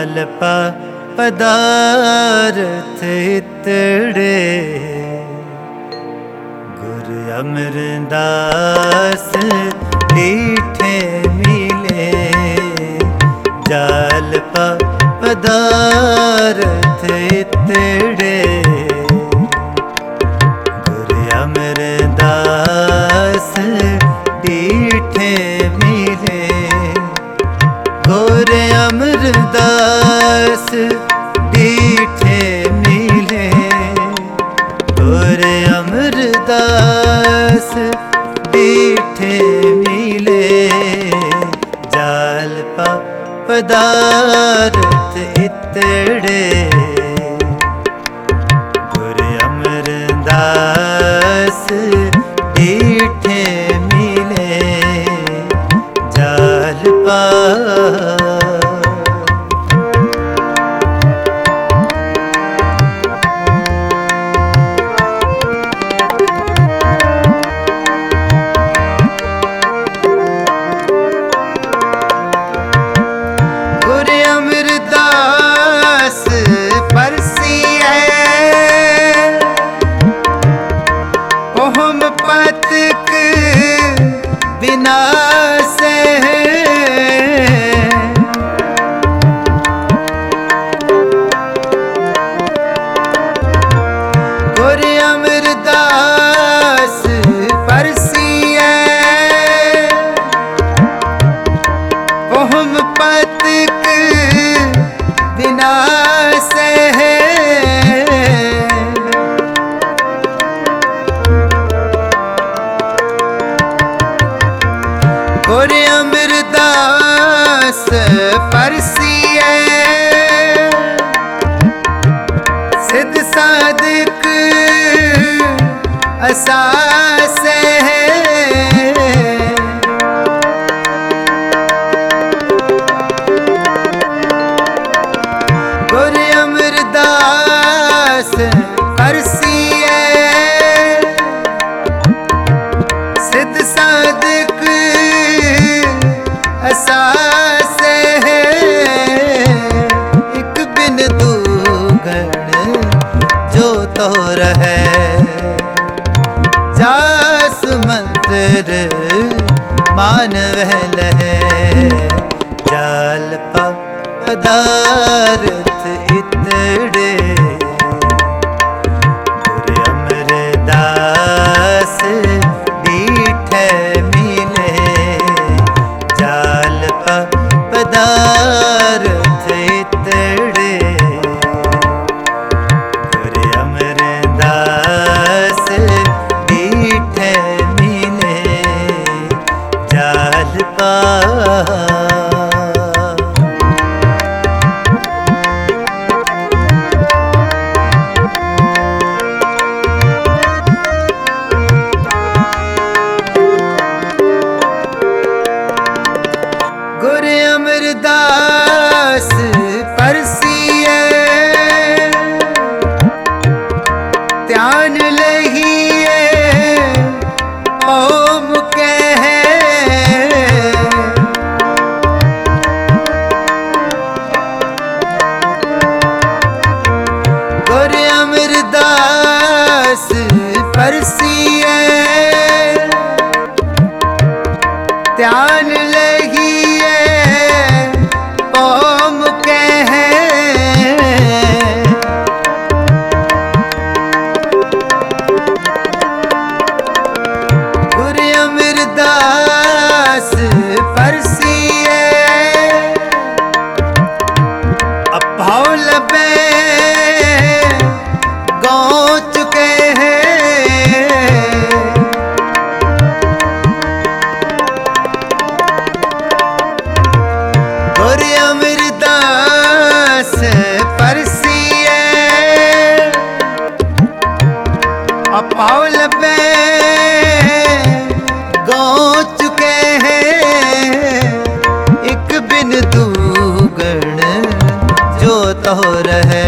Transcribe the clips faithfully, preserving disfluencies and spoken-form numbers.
जाल पा पदारथ इतड़े गुरु अमरदास डीठे मिले। जाल पा पदारथ इतड़े गुरु अमरदास डीठे मिले। गुरु अमरदास डीठे मिले। गुरु अमरदास डीठे मिले। जाल पा पदारथ इतड़े गुरु अमरदास डीठे मिले। जाल पा विनाश है। गुरु अमरदास परसिए ओहम पतक विनाश है। गुरु अमरदास परसिए सिद्ध साधक असास है। गुरु अमरदास परसिए सिद्ध साधक असास है। एक बिन दू गण जो तो रहे जास मंत्र मान वहल है। जाल पा पदारथ इतड़े गुरु अमरदास डीठे मिले। जाल पा पदारथ इतड़े गुरु अमरदास डीठे मिले। जाल पा गुरु अमरदास परसिए ध्यान लहिए ओम कहे। गुरु अमरदास परसिए ध्यान लहिए ओम कहे। गुरु अमरदास परसिए अभाव लबे गाँव चुके हैं। गुरु अमरदास परसिए अपाव लबे गाँव चुके हैं। एक बिन दू गण जो तो रहे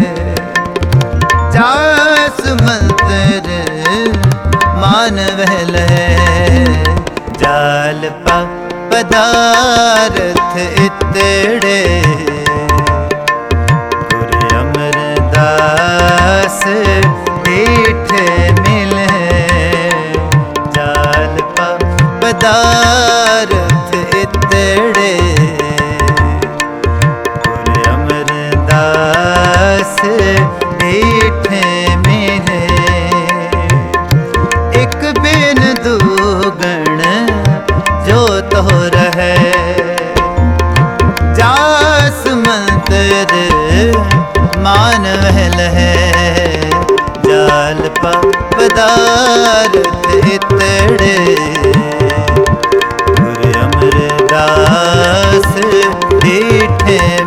जास मंत्र मान वहल है। जाल पा पदारथ इतड़े दास मीठ मिले जाल पा पदारथ इतड़े गुर अमरदास मीठ मिले एक बिन दूगण जो तो रहे जास मंत्र मान महल है जाल पा पदारथ इतड़े गुर अमरदास मीठे